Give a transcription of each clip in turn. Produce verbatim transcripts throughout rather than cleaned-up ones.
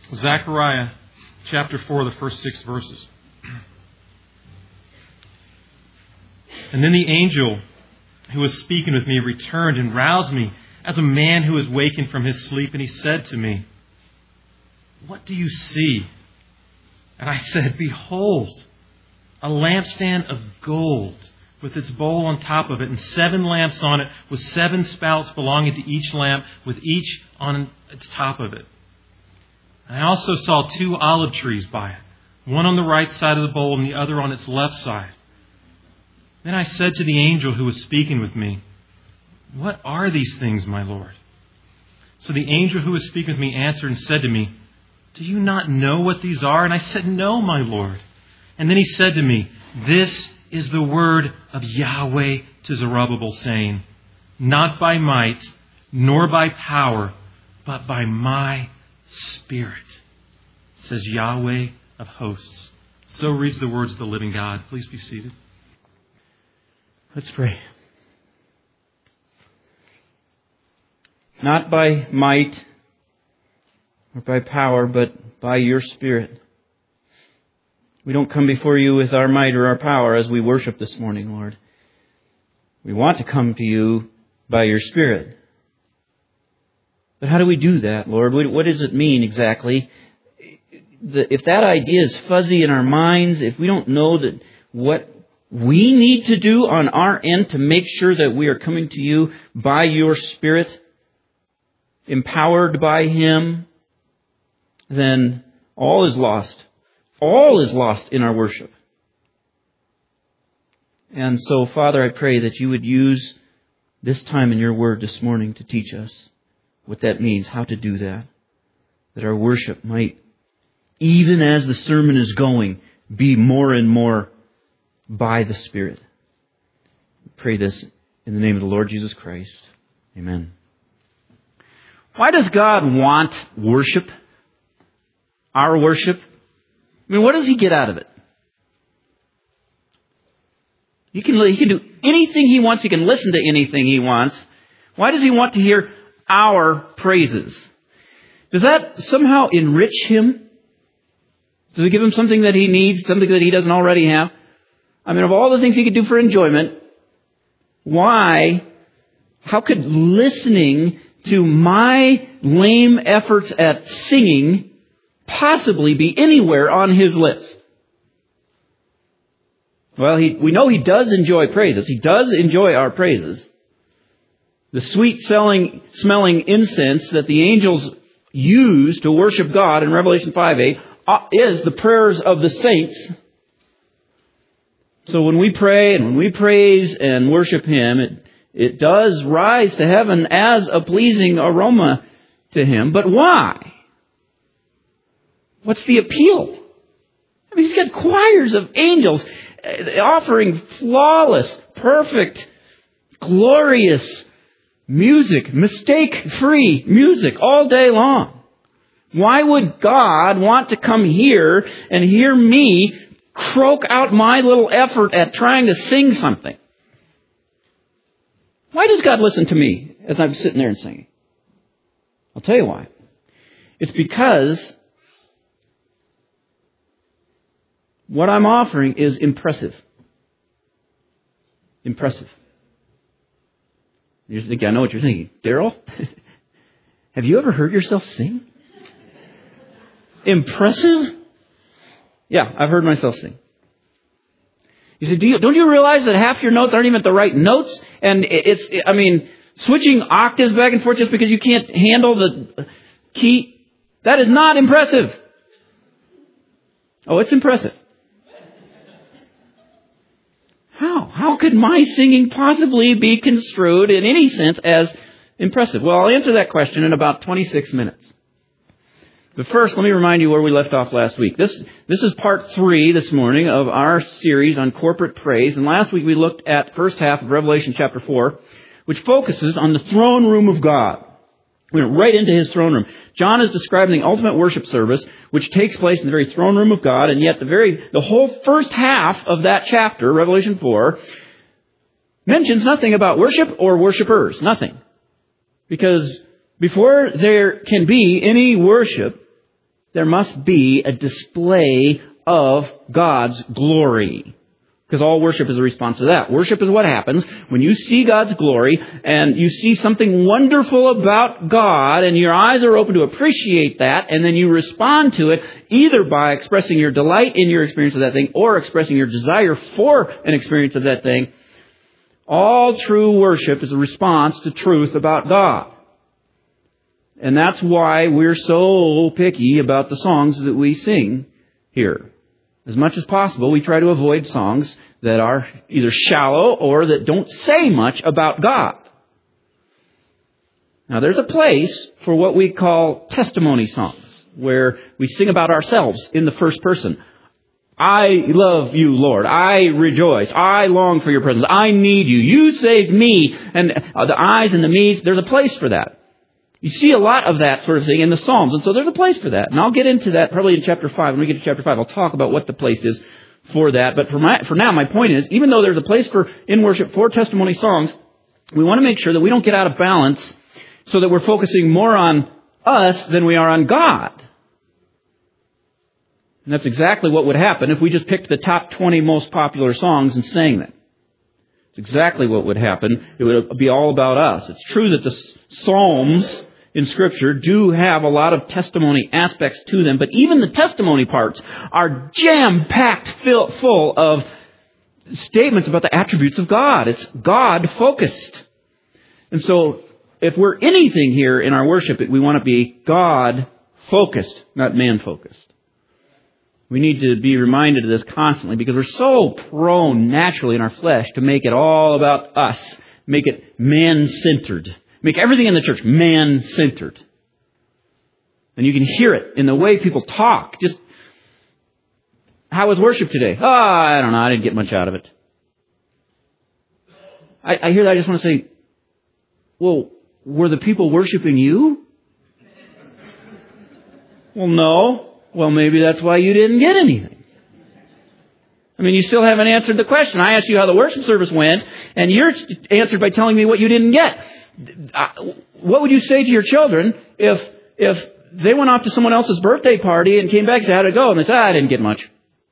Zechariah chapter four, the first six verses. And then the angel who was speaking with me returned and roused me as a man who is wakened from his sleep. And he said to me, "What do you see?" And I said, "Behold, a lampstand of gold with its bowl on top of it, and seven lamps on it, with seven spouts belonging to each lamp, with each on its top of it. And I also saw two olive trees by it, one on the right side of the bowl and the other on its left side. Then I said to the angel who was speaking with me, 'What are these things, my Lord?' So the angel who was speaking with me answered and said to me, 'Do you not know what these are?' And I said, 'No, my Lord.' And then he said to me, 'This is the word of Yahweh to Zerubbabel, saying, not by might, nor by power, but by my Spirit, says Yahweh of hosts.'" So reads the words of the living God. Please be seated. Let's pray. Not by might or by power, but by your Spirit. We don't come before you with our might or our power as we worship this morning, Lord. We want to come to you by your Spirit. But how do we do that, Lord? What does it mean exactly? If that idea is fuzzy in our minds, if we don't know that what we need to do on our end to make sure that we are coming to you by your Spirit, empowered by Him, then all is lost. All is lost in our worship. And so, Father, I pray that you would use this time in your word this morning to teach us what that means, how to do that. That our worship might, even as the sermon is going, be more and more by the Spirit. I pray this in the name of the Lord Jesus Christ. Amen. Why does God want worship? Our worship? I mean, what does He get out of it? He can, he can do anything He wants. He can listen to anything He wants. Why does He want to hear our praises? Does that somehow enrich Him? Does it give Him something that He needs, something that He doesn't already have? I mean, of all the things He could do for enjoyment, why, how could listening to my lame efforts at singing possibly be anywhere on His list? Well, he, we know He does enjoy praises. He does enjoy our praises. The sweet selling, smelling incense that the angels use to worship God in Revelation five eight is the prayers of the saints. So when we pray and when we praise and worship Him, it, it does rise to heaven as a pleasing aroma to Him. But why? What's the appeal? I mean, He's got choirs of angels offering flawless, perfect, glorious music, mistake-free music all day long. Why would God want to come here and hear me croak out my little effort at trying to sing something? Why does God listen to me as I'm sitting there and singing? I'll tell you why. It's because what I'm offering is impressive. Impressive. You're thinking, I know what you're thinking. Daryl, have you ever heard yourself sing? Impressive? Yeah, I've heard myself sing. You say, Do you, don't you realize that half your notes aren't even the right notes? And it's, I mean, switching octaves back and forth just because you can't handle the key, that is not impressive. Oh, it's impressive. How? How could my singing possibly be construed in any sense as impressive? Well, I'll answer that question in about twenty-six minutes. But first, let me remind you where we left off last week. This, this is part three this morning of our series on corporate praise. And last week we looked at the first half of Revelation chapter four, which focuses on the throne room of God. We went right into His throne room. John is describing the ultimate worship service, which takes place in the very throne room of God, and yet the very the whole first half of that chapter, Revelation four, mentions nothing about worship or worshipers. Nothing. Because before there can be any worship, there must be a display of God's glory. Because all worship is a response to that. Worship is what happens when you see God's glory and you see something wonderful about God and your eyes are open to appreciate that, and then you respond to it either by expressing your delight in your experience of that thing or expressing your desire for an experience of that thing. All true worship is a response to truth about God. And that's why we're so picky about the songs that we sing here. As much as possible, we try to avoid songs that are either shallow or that don't say much about God. Now, there's a place for what we call testimony songs, where we sing about ourselves in the first person. I love you, Lord. I rejoice. I long for your presence. I need you. You saved me. And the I's and the me's, there's a place for that. You see a lot of that sort of thing in the Psalms. And so there's a place for that. And I'll get into that probably in chapter five. When we get to chapter five, I'll talk about what the place is for that. But for my, for now, my point is, even though there's a place for in worship for testimony songs, we want to make sure that we don't get out of balance so that we're focusing more on us than we are on God. And that's exactly what would happen if we just picked the top twenty most popular songs and sang them. It's exactly what would happen. It would be all about us. It's true that the Psalms in Scripture do have a lot of testimony aspects to them, but even the testimony parts are jam-packed full of statements about the attributes of God. It's God-focused. And so, if we're anything here in our worship, we want to be God-focused, not man-focused. We need to be reminded of this constantly because we're so prone naturally in our flesh to make it all about us, make it man-centered. Make everything in the church man-centered. And you can hear it in the way people talk. Just, how was worship today? Oh, I don't know. I didn't get much out of it. I, I hear that. I just want to say, well, were the people worshiping you? Well, no. Well, maybe that's why you didn't get anything. I mean, you still haven't answered the question. I asked you how the worship service went, and you're answered by telling me what you didn't get. What would you say to your children if if they went off to someone else's birthday party and came back and said, how'd it go? And they said, ah, I didn't get much.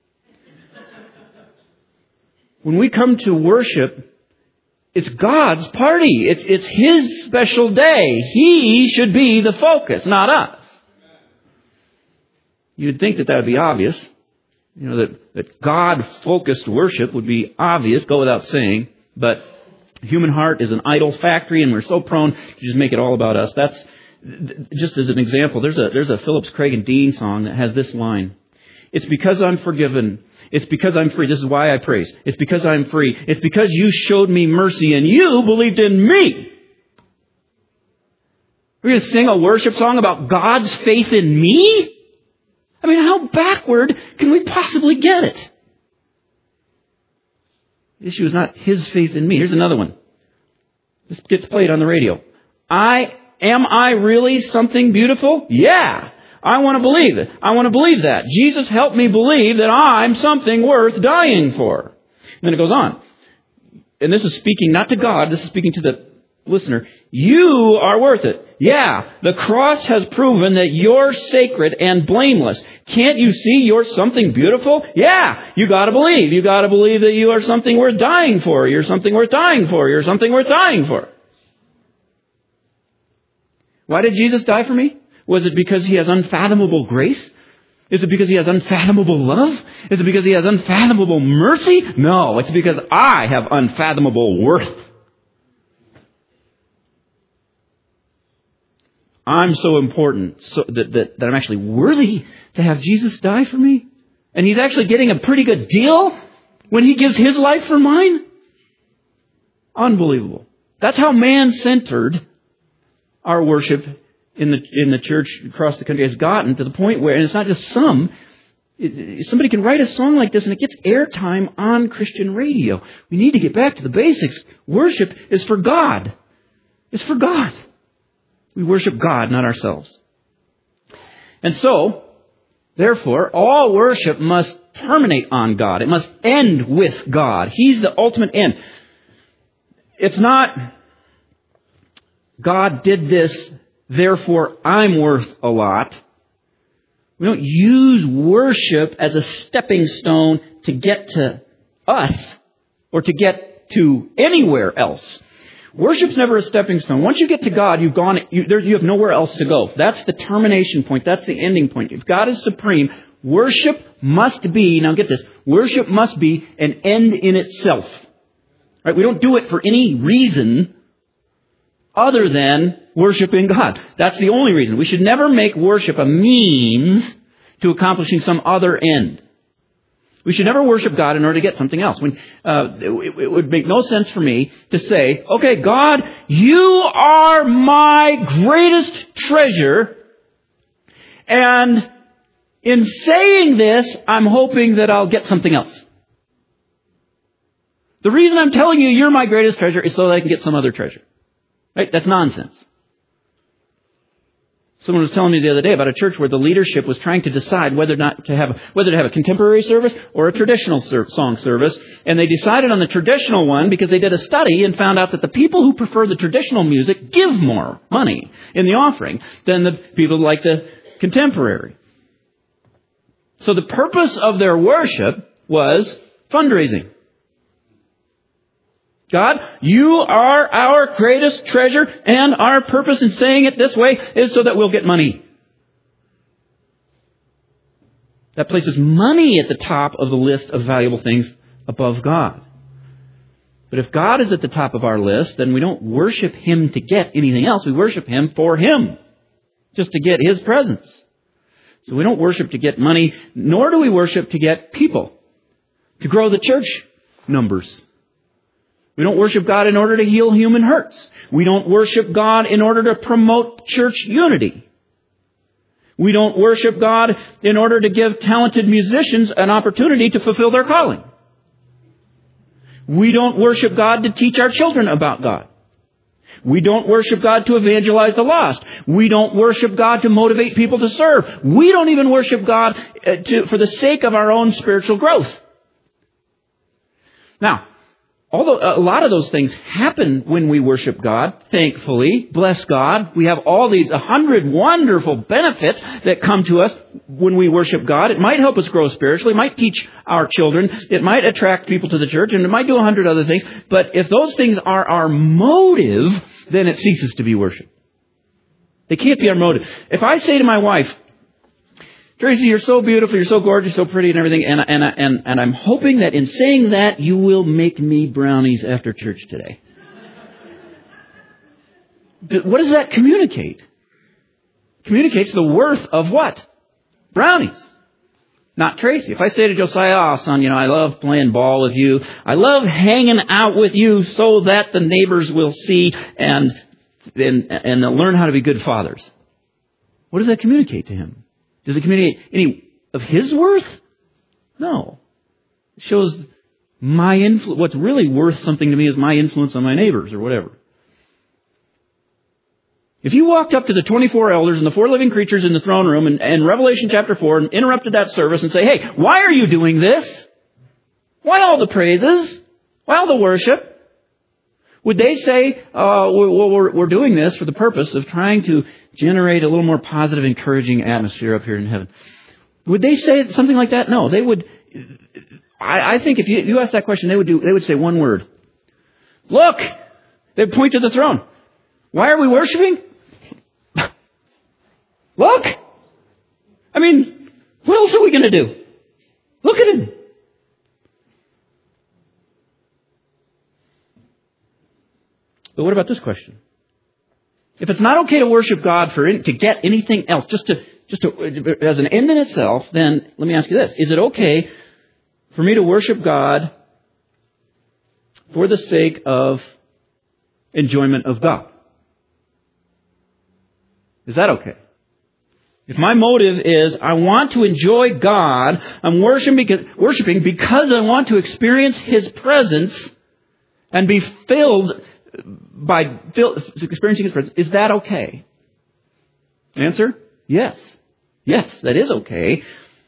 When we come to worship, it's God's party. It's it's His special day. He should be the focus, not us. You'd think that that would be obvious. You know, that, that God-focused worship would be obvious, go without saying, but human heart is an idol factory, and we're so prone to just make it all about us. That's just as an example. There's a there's a Phillips, Craig, and Dean song that has this line: "It's because I'm forgiven. It's because I'm free. This is why I praise. It's because I'm free. It's because you showed me mercy and you believed in me." We're going to sing a worship song about God's faith in me? I mean, how backward can we possibly get it? The issue is not His faith in me. Here's another one. This gets played on the radio. I, am I really something beautiful? Yeah. I want to believe it. I want to believe that. Jesus helped me believe that I'm something worth dying for. And then it goes on. And this is speaking not to God. This is speaking to the listener. You are worth it. Yeah, the cross has proven that you're sacred and blameless. Can't you see you're something beautiful? Yeah, you got to believe. You got to believe that you are something worth dying for. You're something worth dying for. You're something worth dying for. Why did Jesus die for me? Was it because He has unfathomable grace? Is it because He has unfathomable love? Is it because He has unfathomable mercy? No, it's because I have unfathomable worth. I'm so important so that, that, that I'm actually worthy to have Jesus die for me. And He's actually getting a pretty good deal when He gives His life for mine. Unbelievable. That's how man-centered our worship in the in the church across the country has gotten, to the point where, and it's not just some, it, somebody can write a song like this and it gets airtime on Christian radio. We need to get back to the basics. Worship is for God. It's for God. We worship God, not ourselves. And so, therefore, all worship must terminate on God. It must end with God. He's the ultimate end. It's not, God did this, therefore I'm worth a lot. We don't use worship as a stepping stone to get to us or to get to anywhere else. Worship's never a stepping stone. Once you get to God, you've gone, you, there, you have nowhere else to go. That's the termination point. That's the ending point. If God is supreme, worship must be, now get this, worship must be an end in itself. Right? We don't do it for any reason other than worshiping God. That's the only reason. We should never make worship a means to accomplishing some other end. We should never worship God in order to get something else. When uh, it, it would make no sense for me to say, okay, God, you are my greatest treasure, and in saying this, I'm hoping that I'll get something else. The reason I'm telling you you're my greatest treasure is so that I can get some other treasure. Right? That's nonsense. Someone was telling me the other day about a church where the leadership was trying to decide whether or not to have whether to have a contemporary service or a traditional ser- song service, and they decided on the traditional one because they did a study and found out that the people who prefer the traditional music give more money in the offering than the people who like the contemporary. So the purpose of their worship was fundraising. God, you are our greatest treasure, and our purpose in saying it this way is so that we'll get money. That places money at the top of the list of valuable things above God. But if God is at the top of our list, then we don't worship Him to get anything else. We worship Him for Him, just to get His presence. So we don't worship to get money, nor do we worship to get people, to grow the church numbers. We don't worship God in order to heal human hurts. We don't worship God in order to promote church unity. We don't worship God in order to give talented musicians an opportunity to fulfill their calling. We don't worship God to teach our children about God. We don't worship God to evangelize the lost. We don't worship God to motivate people to serve. We don't even worship God to, for the sake of our own spiritual growth. Now, although a lot of those things happen when we worship God, thankfully, bless God, we have all these a hundred wonderful benefits that come to us when we worship God. It might help us grow spiritually. It might teach our children. It might attract people to the church, and it might do a hundred other things. But if those things are our motive, then it ceases to be worship. They can't be our motive. If I say to my wife, Tracy, you're so beautiful, you're so gorgeous, so pretty and everything, and, and, and, and I'm hoping that in saying that, you will make me brownies after church today. What does that communicate? It communicates the worth of what? Brownies. Not Tracy. If I say to Josiah, oh, son, you know, I love playing ball with you. I love hanging out with you so that the neighbors will see and, and, and they'll learn how to be good fathers. What does that communicate to him? Does it communicate any of his worth? No. It shows my influence. What's really worth something to me is my influence on my neighbors or whatever. If you walked up to the twenty-four elders and the four living creatures in the throne room in, in Revelation chapter four and interrupted that service and say, hey, why are you doing this? Why all the praises? Why all the worship? Would they say, uh, well, we're, we're doing this for the purpose of trying to generate a little more positive, encouraging atmosphere up here in heaven? Would they say something like that? No, they would. I, I think if you, you ask that question, they would do. They would say one word. Look! They'd point to the throne. Why are we worshiping? Look! I mean, what else are we going to do? Look at Him. But what about this question? If it's not okay to worship God for to get anything else, just to just to, as an end in itself, then let me ask you this: is it okay for me to worship God for the sake of enjoyment of God? Is that okay? If my motive is I want to enjoy God, I'm worshiping because I want to experience His presence and be filled by experiencing His presence, is that okay? Answer? Yes. Yes, that is okay.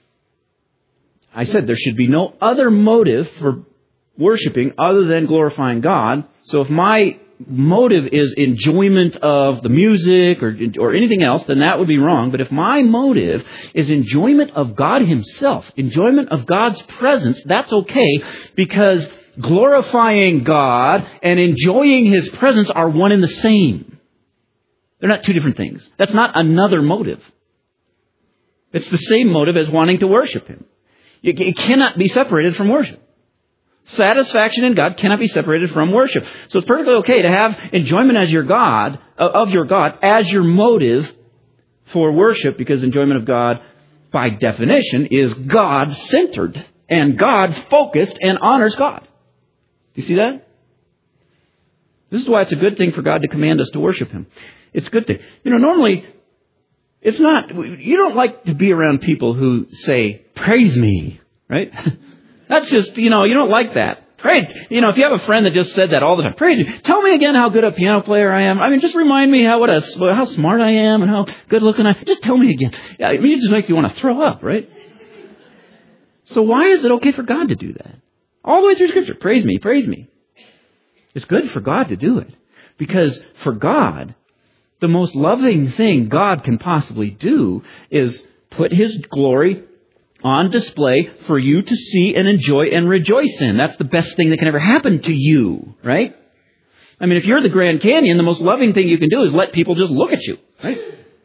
I said there should be no other motive for worshiping other than glorifying God. So if my motive is enjoyment of the music or, or anything else, then that would be wrong. But if my motive is enjoyment of God Himself, enjoyment of God's presence, that's okay, because glorifying God and enjoying His presence are one and the same. They're not two different things. That's not another motive. It's the same motive as wanting to worship Him. It cannot be separated from worship. Satisfaction in God cannot be separated from worship. So it's perfectly okay to have enjoyment as your God, of your God, as your motive for worship, because enjoyment of God, by definition, is God-centered and God-focused and honors God. Do you see that? This is why it's a good thing for God to command us to worship Him. It's a good thing. You know, normally, it's not, you don't like to be around people who say, praise me, right? That's just, you know, you don't like that. Praise. You know, if you have a friend that just said that all the time, praise me. Tell me again how good a piano player I am. I mean, just remind me how what a, how smart I am and how good looking I am. Just tell me again. Yeah, I mean, it just makes you want to throw up, right? So why is it okay for God to do that? All the way through Scripture, praise me, praise me. It's good for God to do it. Because for God, the most loving thing God can possibly do is put His glory on display for you to see and enjoy and rejoice in. That's the best thing that can ever happen to you, right? I mean, if you're the Grand Canyon, the most loving thing you can do is let people just look at you, right?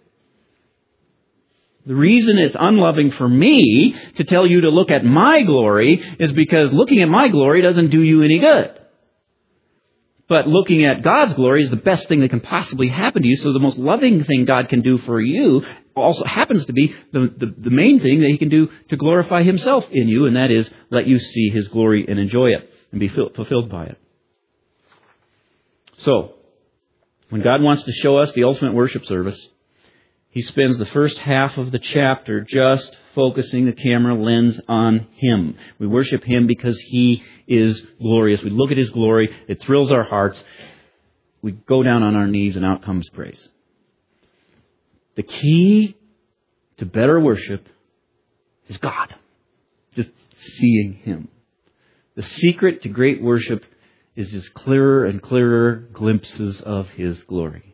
The reason it's unloving for me to tell you to look at my glory is because looking at my glory doesn't do you any good. But looking at God's glory is the best thing that can possibly happen to you. So the most loving thing God can do for you also happens to be the, the, the main thing that He can do to glorify Himself in you, and that is let you see His glory and enjoy it and be fulfilled by it. So, when God wants to show us the ultimate worship service, He spends the first half of the chapter just focusing the camera lens on Him. We worship Him because He is glorious. We look at His glory. It thrills our hearts. We go down on our knees and out comes praise. The key to better worship is God. Just seeing Him. The secret to great worship is just clearer and clearer glimpses of His glory.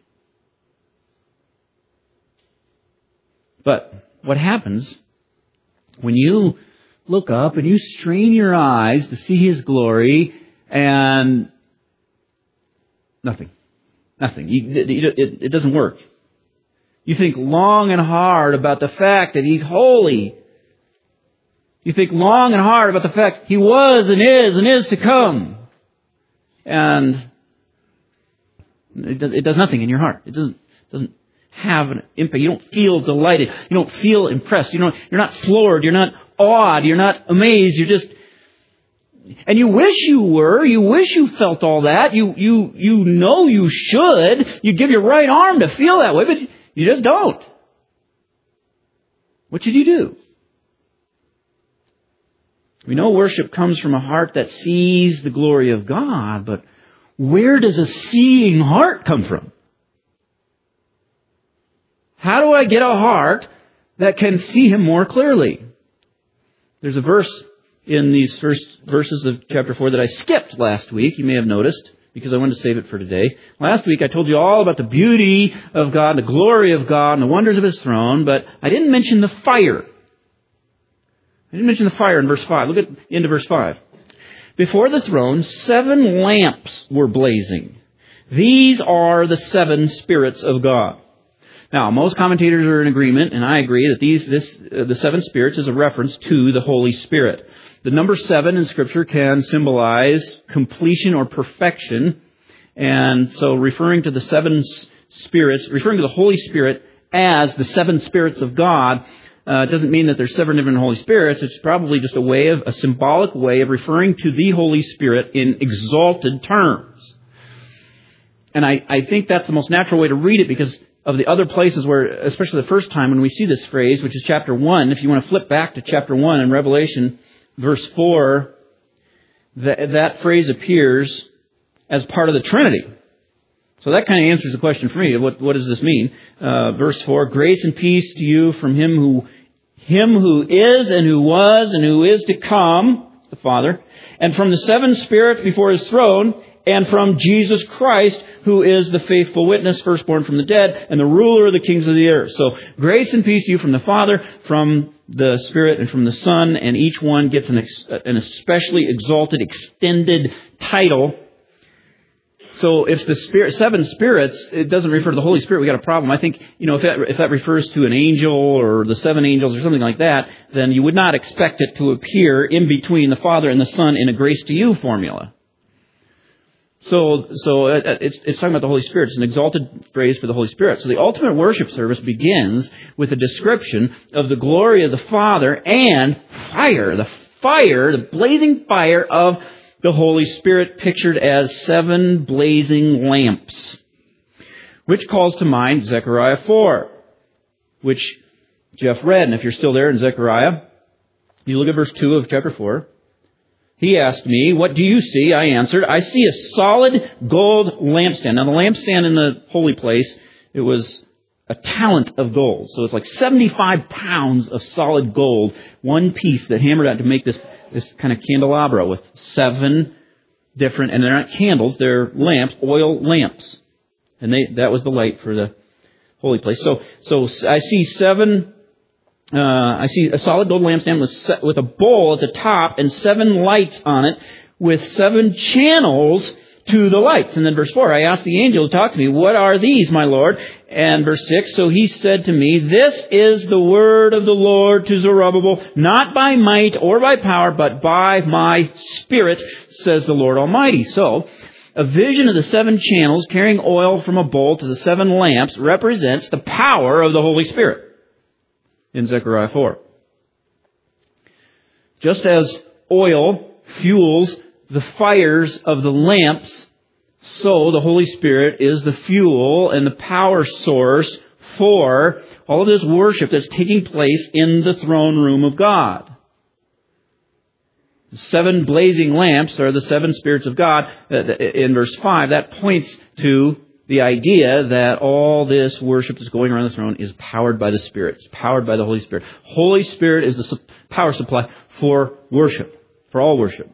But what happens when you look up and you strain your eyes to see His glory and nothing, nothing, you, it, it, it doesn't work. You think long and hard about the fact that He's holy. You think long and hard about the fact He was and is and is to come. And it does, it does nothing in your heart. It doesn't, doesn't have an impact. You don't feel delighted. You don't feel impressed. You don't, you're not floored. You're not awed. You're not amazed. You're just... And you wish you were. You wish you felt all that. You, you, you know you should. You give your right arm to feel that way, but you just don't. What should you do? We know worship comes from a heart that sees the glory of God, but where does a seeing heart come from? How do I get a heart that can see Him more clearly? There's a verse in these first verses of chapter four that I skipped last week. You may have noticed, because I wanted to save it for today. Last week I told you all about the beauty of God, the glory of God, and the wonders of His throne, but I didn't mention the fire. I didn't mention the fire in verse five. Look at the end of verse five. Before the throne, seven lamps were blazing. These are the seven spirits of God. Now, most commentators are in agreement, and I agree, that these, this, uh, the seven spirits is a reference to the Holy Spirit. The number seven in Scripture can symbolize completion or perfection. And so referring to the seven spirits, referring to the Holy Spirit as the seven spirits of God, uh, doesn't mean that there's seven different Holy Spirits. It's probably just a way of, a symbolic way of referring to the Holy Spirit in exalted terms. And I, I think that's the most natural way to read it, because of the other places where, especially the first time when we see this phrase, which is chapter one, if you want to flip back to chapter one in Revelation, verse four, that, that phrase appears as part of the Trinity. So that kind of answers the question for me. What, what does this mean? Uh, verse four, grace and peace to you from Him who, Him who is and who was and who is to come, the Father, and from the seven spirits before His throne, and from Jesus Christ, who is the faithful witness, firstborn from the dead, and the ruler of the kings of the earth. So, grace and peace to you from the Father, from the Spirit, and from the Son, and each one gets an, ex- an especially exalted, extended title. So if the spirit, seven spirits, it doesn't refer to the Holy Spirit, we got a problem. I think, you know, if that, if that refers to an angel or the seven angels or something like that, then you would not expect it to appear in between the Father and the Son in a grace to you formula. So, so it's, it's talking about the Holy Spirit. It's an exalted phrase for the Holy Spirit. So the ultimate worship service begins with a description of the glory of the Father and fire, the fire, the blazing fire of the Holy Spirit, pictured as seven blazing lamps, which calls to mind Zechariah four, which Jeff read. And if you're still there in Zechariah, you look at verse two of chapter four. He asked me, "What do you see?" I answered, "I see a solid gold lampstand." Now, the lampstand in the holy place, it was a talent of gold. So it's like seventy-five pounds of solid gold, one piece that hammered out to make this, this kind of candelabra with seven different, and they're not candles, they're lamps, oil lamps. And they, that was the light for the holy place. So, so I see seven, uh, I see a solid gold lampstand with, with a bowl at the top and seven lights on it with seven channels to the lights. And then verse four, I asked the angel to talk to me, "What are these, my Lord?" And verse six, so he said to me, "This is the word of the Lord to Zerubbabel, not by might or by power, but by my Spirit, says the Lord Almighty." So, a vision of the seven channels carrying oil from a bowl to the seven lamps represents the power of the Holy Spirit in Zechariah four. Just as oil fuels the fires of the lamps, so the Holy Spirit is the fuel and the power source for all of this worship that's taking place in the throne room of God. The seven blazing lamps are the seven spirits of God. In verse five, that points to the idea that all this worship that's going around the throne is powered by the Spirit. It's powered by the Holy Spirit. Holy Spirit is the power supply for worship, for all worship.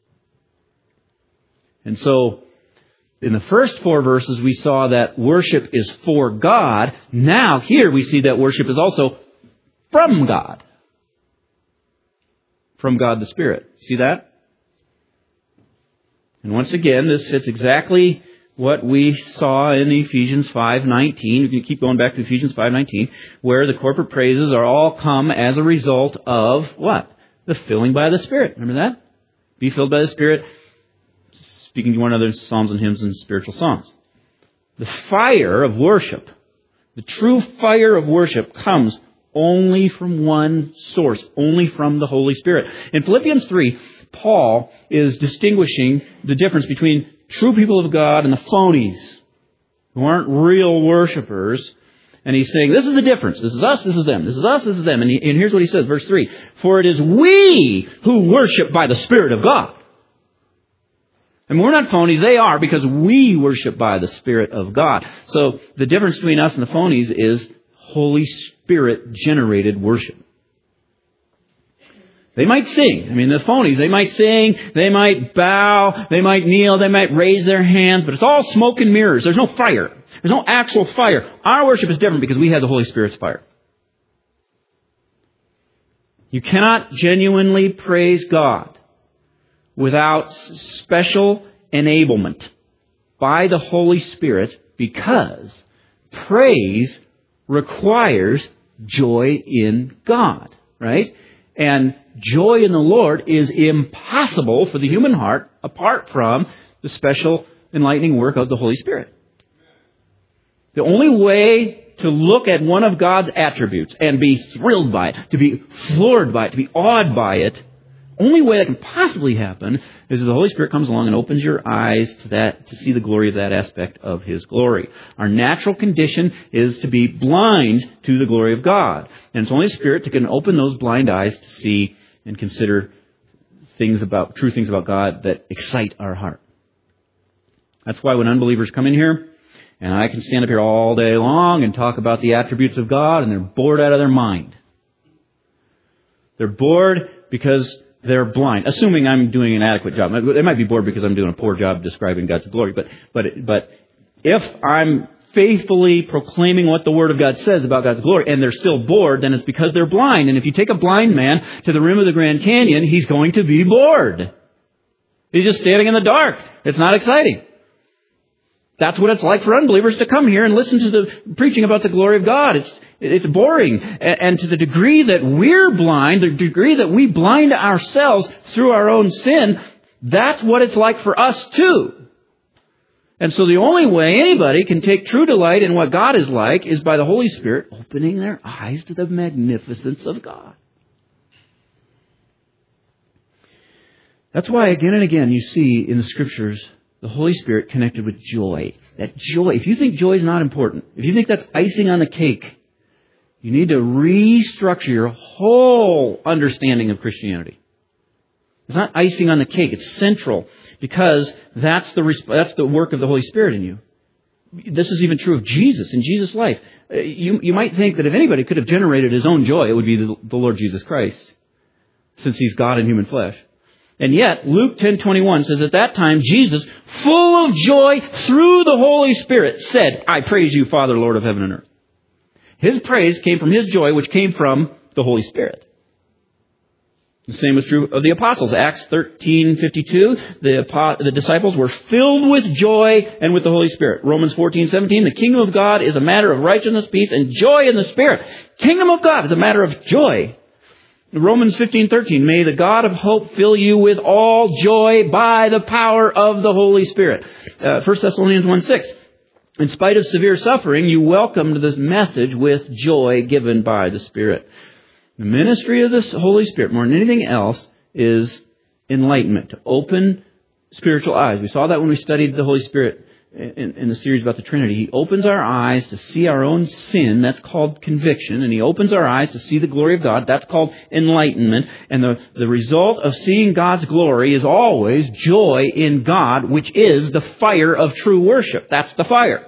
And so, in the first four verses, we saw that worship is for God. Now, here we see that worship is also from God. From God the Spirit. See that? And once again, this fits exactly what we saw in Ephesians five nineteen. We can keep going back to Ephesians five nineteen, where the corporate praises are all come as a result of what? The filling by the Spirit. Remember that? Be filled by the Spirit. Speaking to one another in psalms and hymns and spiritual songs. The fire of worship, the true fire of worship, comes only from one source, only from the Holy Spirit. In Philippians three, Paul is distinguishing the difference between true people of God and the phonies, who aren't real worshipers. And he's saying, this is the difference. This is us, this is them. This is us, this is them. And, he, and here's what he says, verse three. "For it is we who worship by the Spirit of God." And we're not phonies, they are, because we worship by the Spirit of God. So the difference between us and the phonies is Holy Spirit generated worship. They might sing. I mean, the phonies, they might sing, they might bow, they might kneel, they might raise their hands, but it's all smoke and mirrors. There's no fire. There's no actual fire. Our worship is different because we have the Holy Spirit's fire. You cannot genuinely praise God without special enablement by the Holy Spirit, because praise requires joy in God, right? And joy in the Lord is impossible for the human heart apart from the special enlightening work of the Holy Spirit. The only way to look at one of God's attributes and be thrilled by it, to be floored by it, to be awed by it, only way that can possibly happen is if the Holy Spirit comes along and opens your eyes to that, to see the glory of that aspect of His glory. Our natural condition is to be blind to the glory of God. And it's only the Spirit that can open those blind eyes to see and consider things about, true things about God that excite our heart. That's why when unbelievers come in here, and I can stand up here all day long and talk about the attributes of God, and they're bored out of their mind. They're bored because they're blind. Assuming I'm doing an adequate job. They might be bored because I'm doing a poor job describing God's glory. But, but, but if I'm faithfully proclaiming what the Word of God says about God's glory and they're still bored, then it's because they're blind. And if you take a blind man to the rim of the Grand Canyon, he's going to be bored. He's just standing in the dark. It's not exciting. That's what it's like for unbelievers to come here and listen to the preaching about the glory of God. It's it's boring. And to the degree that we're blind, the degree that we blind ourselves through our own sin, that's what it's like for us too. And so the only way anybody can take true delight in what God is like is by the Holy Spirit opening their eyes to the magnificence of God. That's why again and again you see in the Scriptures the Holy Spirit connected with joy. That joy, if you think joy is not important, if you think that's icing on the cake, you need to restructure your whole understanding of Christianity. It's not icing on the cake. It's central because that's the that's the work of the Holy Spirit in you. This is even true of Jesus in Jesus' life. You, you might think that if anybody could have generated his own joy, it would be the, the Lord Jesus Christ, since he's God in human flesh. And yet, Luke ten twenty-one says, at that time, Jesus, full of joy through the Holy Spirit, said, I praise you, Father, Lord of heaven and earth. His praise came from his joy, which came from the Holy Spirit. The same was true of the apostles. Acts thirteen fifty-two, the, the disciples were filled with joy and with the Holy Spirit. Romans fourteen seventeen, the kingdom of God is a matter of righteousness, peace, and joy in the Spirit. Kingdom of God is a matter of joy. Romans fifteen thirteen, may the God of hope fill you with all joy by the power of the Holy Spirit. Uh, First Thessalonians one six, in spite of severe suffering, you welcomed this message with joy given by the Spirit. The ministry of the Holy Spirit, more than anything else, is enlightenment, to open spiritual eyes. We saw that when we studied the Holy Spirit in, in the series about the Trinity. He opens our eyes to see our own sin. That's called conviction. And He opens our eyes to see the glory of God. That's called enlightenment. And the, the result of seeing God's glory is always joy in God, which is the fire of true worship. That's the fire.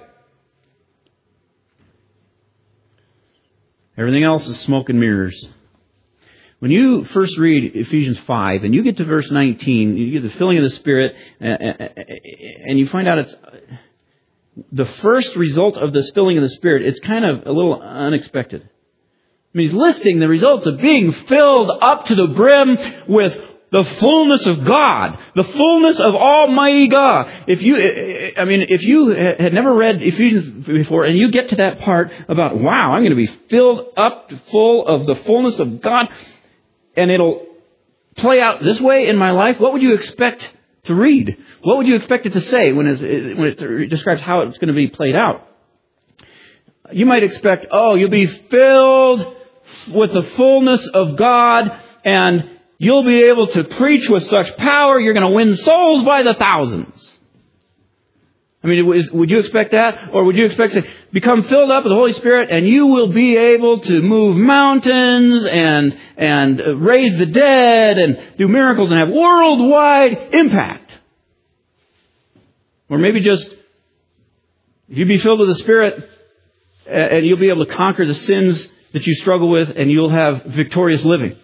Everything else is smoke and mirrors. When you first read Ephesians five and you get to verse nineteen, you get the filling of the Spirit, and you find out it's the first result of this filling of the Spirit. It's kind of a little unexpected. I mean, he's listing the results of being filled up to the brim with the fullness of God, the fullness of Almighty God. If you, I mean, if you had never read Ephesians before and you get to that part about, wow, I'm going to be filled up full of the fullness of God, and it'll play out this way in my life, what would you expect to read? What would you expect it to say when it, when it describes how it's going to be played out? You might expect, oh, you'll be filled with the fullness of God, and you'll be able to preach with such power, you're going to win souls by the thousands. I mean, would you expect that? Or would you expect to become filled up with the Holy Spirit and you will be able to move mountains and and raise the dead and do miracles and have worldwide impact? Or maybe just, if you be filled with the Spirit and you'll be able to conquer the sins that you struggle with and you'll have victorious living.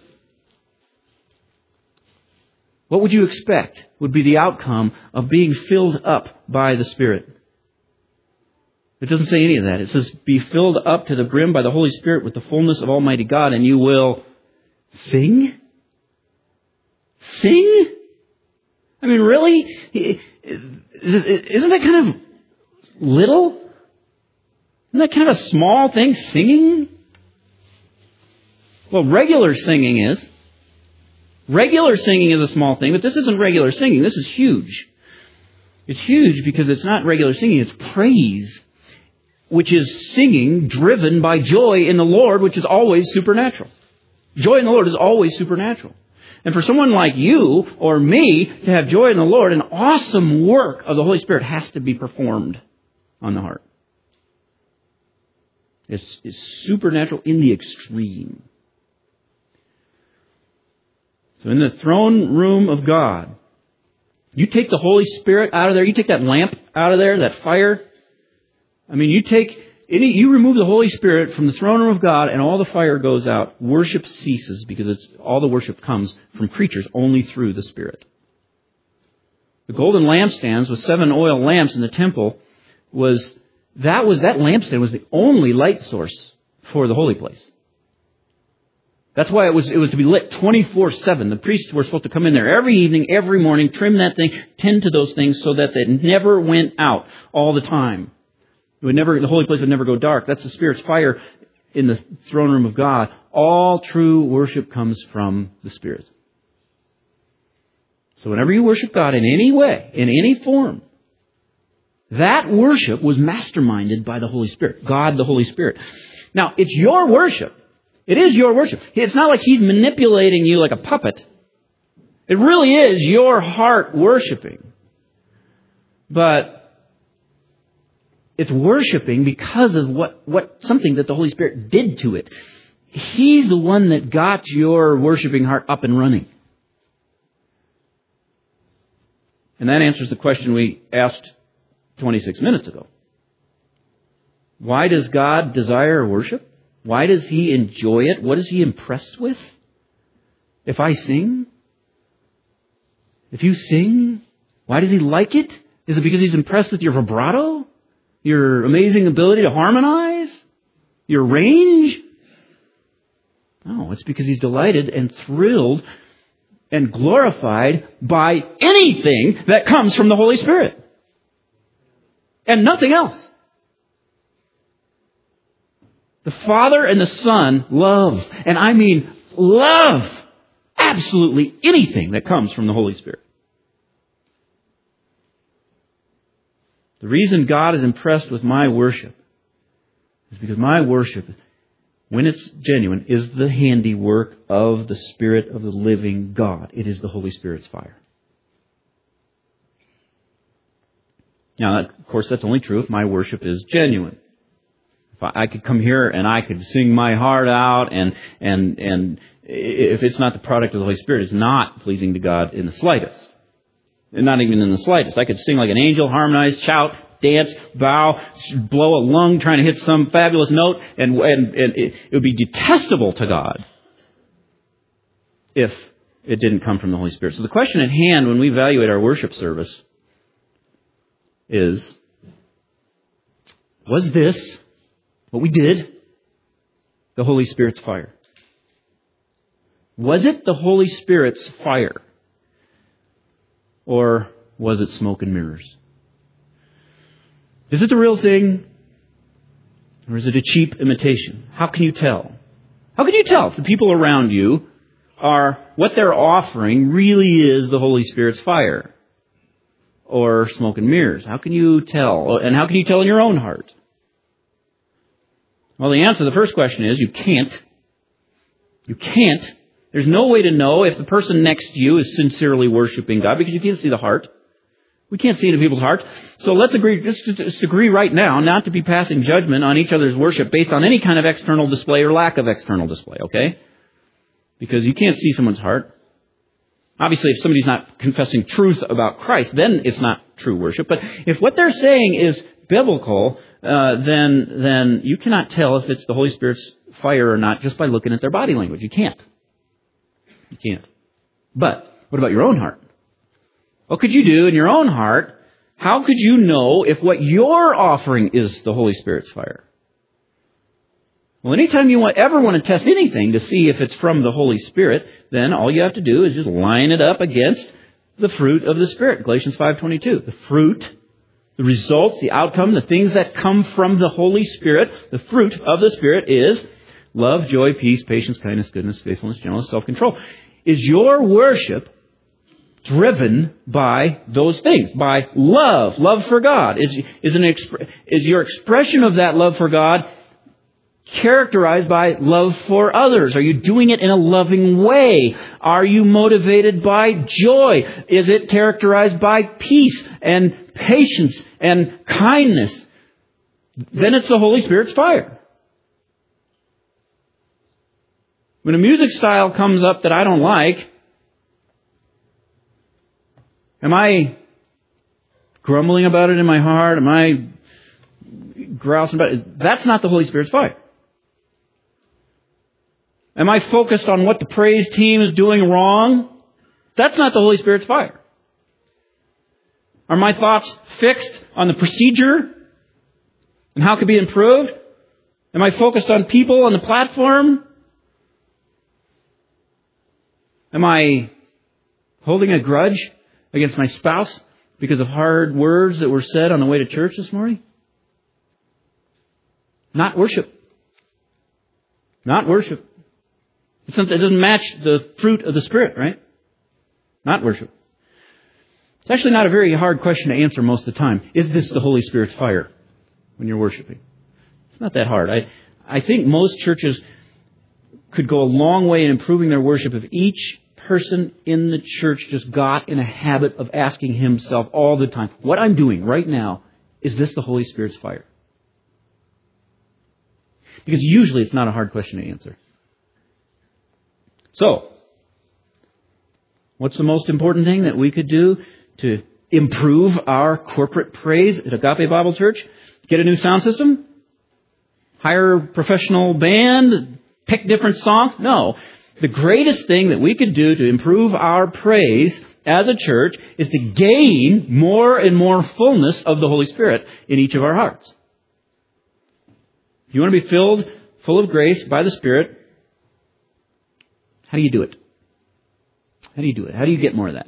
What would you expect would be the outcome of being filled up by the Spirit? It doesn't say any of that. It says, be filled up to the brim by the Holy Spirit with the fullness of Almighty God, and you will sing? Sing? I mean, really? Isn't that kind of little? Isn't that kind of a small thing, singing? Well, regular singing is. Regular singing is a small thing, but this isn't regular singing. This is huge. It's huge because it's not regular singing. It's praise, which is singing driven by joy in the Lord, which is always supernatural. Joy in the Lord is always supernatural. And for someone like you or me to have joy in the Lord, an awesome work of the Holy Spirit has to be performed on the heart. It's, it's supernatural in the extreme. So in the throne room of God, you take the Holy Spirit out of there, you take that lamp out of there, that fire. I mean, you take any, you remove the Holy Spirit from the throne room of God and all the fire goes out, worship ceases because it's, all the worship comes from creatures only through the Spirit. The golden lampstands with seven oil lamps in the temple was, that was, that lampstand was the only light source for the holy place. That's why it was, it was to be lit twenty-four seven. The priests were supposed to come in there every evening, every morning, trim that thing, tend to those things so that they never went out all the time. It would never, the holy place would never go dark. That's the Spirit's fire in the throne room of God. All true worship comes from the Spirit. So whenever you worship God in any way, in any form, that worship was masterminded by the Holy Spirit. God, the Holy Spirit. Now, it's your worship. It is your worship. It's not like He's manipulating you like a puppet. It really is your heart worshiping. But it's worshiping because of what, what something that the Holy Spirit did to it. He's the one that got your worshiping heart up and running. And that answers the question we asked twenty-six minutes ago. Why does God desire worship? Why does He enjoy it? What is He impressed with? If I sing? If you sing? Why does He like it? Is it because He's impressed with your vibrato? Your amazing ability to harmonize? Your range? No, it's because He's delighted and thrilled and glorified by anything that comes from the Holy Spirit. And nothing else. The Father and the Son love, and I mean love, absolutely anything that comes from the Holy Spirit. The reason God is impressed with my worship is because my worship, when it's genuine, is the handiwork of the Spirit of the living God. It is the Holy Spirit's fire. Now, of course, that's only true if my worship is genuine. If I could come here and I could sing my heart out, and and and if it's not the product of the Holy Spirit, it's not pleasing to God in the slightest. And not even in the slightest. I could sing like an angel, harmonize, shout, dance, bow, blow a lung trying to hit some fabulous note, and, and, and it, it would be detestable to God if it didn't come from the Holy Spirit. So the question at hand when we evaluate our worship service is, was this, what we did, the Holy Spirit's fire? Was it the Holy Spirit's fire? Or was it smoke and mirrors? Is it the real thing? Or is it a cheap imitation? How can you tell? How can you tell if the people around you are, what they're offering really is the Holy Spirit's fire? Or smoke and mirrors? How can you tell? And how can you tell in your own heart? Well, the answer to the first question is you can't. You can't. There's no way to know if the person next to you is sincerely worshiping God because you can't see the heart. We can't see into people's hearts. So let's agree, just, just agree right now not to be passing judgment on each other's worship based on any kind of external display or lack of external display, okay? Because you can't see someone's heart. Obviously, if somebody's not confessing truth about Christ, then it's not true worship. But if what they're saying is biblical, uh, then then you cannot tell if it's the Holy Spirit's fire or not just by looking at their body language. You can't. You can't. But what about your own heart? What could you do in your own heart? How could you know if what you're offering is the Holy Spirit's fire? Well, anytime you want, ever want to test anything to see if it's from the Holy Spirit, then all you have to do is just line it up against the fruit of the Spirit. Galatians five twenty-two. The fruit, the results, the outcome, the things that come from the Holy Spirit, the fruit of the Spirit is love, joy, peace, patience, kindness, goodness, faithfulness, gentleness, self-control. Is your worship driven by those things? By love, love for God? Is is an exp- is your expression of that love for God characterized by love for others? Are you doing it in a loving way? Are you motivated by joy? Is it characterized by peace and patience and kindness? Then it's the Holy Spirit's fire. When a music style comes up that I don't like, am I grumbling about it in my heart? Am I grousing about it. That's not the Holy Spirit's fire. Am I focused on what the praise team is doing wrong? That's not the Holy Spirit's fire. Are my thoughts fixed on the procedure and how it can be improved? Am I focused on people on the platform? Am I holding a grudge against my spouse because of hard words that were said on the way to church this morning? Not worship. Not worship. It's something that doesn't match the fruit of the Spirit, right? Not worship. It's actually not a very hard question to answer most of the time. Is this the Holy Spirit's fire when you're worshiping? It's not that hard. I, I think most churches could go a long way in improving their worship if each person in the church just got in a habit of asking himself all the time, what I'm doing right now, is this the Holy Spirit's fire? Because usually it's not a hard question to answer. So, what's the most important thing that we could do to improve our corporate praise at Agape Bible Church? Get a new sound system? Hire a professional band? Pick different songs? No. The greatest thing that we could do to improve our praise as a church is to gain more and more fullness of the Holy Spirit in each of our hearts. If you want to be filled, full of grace by the Spirit, how do you do it? How do you do it? How do you get more of that?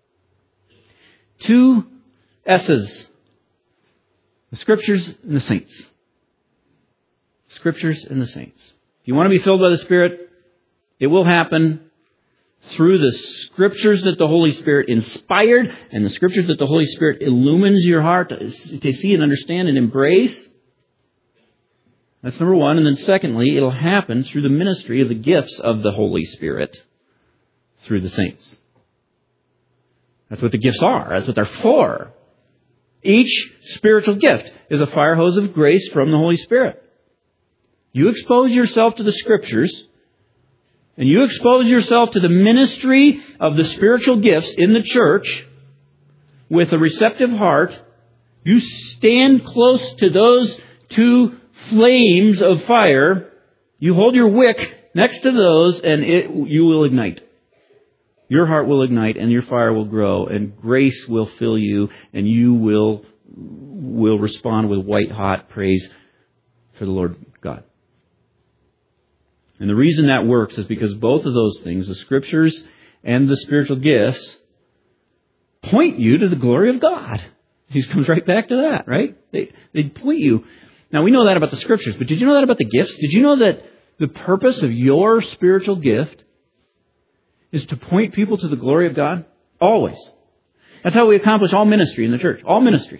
Two S's. The Scriptures and the saints. Scriptures and the saints. If you want to be filled by the Spirit, it will happen through the Scriptures that the Holy Spirit inspired and the Scriptures that the Holy Spirit illumines your heart to see and understand and embrace. That's number one. And then secondly, it'll happen through the ministry of the gifts of the Holy Spirit through the saints. That's what the gifts are. That's what they're for. Each spiritual gift is a fire hose of grace from the Holy Spirit. You expose yourself to the Scriptures, and you expose yourself to the ministry of the spiritual gifts in the church with a receptive heart. You stand close to those two flames of fire. You hold your wick next to those, and it, you will ignite. Your heart will ignite, and your fire will grow, and grace will fill you, and you will will respond with white-hot praise for the Lord God. And the reason that works is because both of those things, the Scriptures and the spiritual gifts, point you to the glory of God. He comes right back to that, right? They, they point you. Now, we know that about the Scriptures, but did you know that about the gifts? Did you know that the purpose of your spiritual gift is to point people to the glory of God? Always. That's how we accomplish all ministry in the church. All ministry.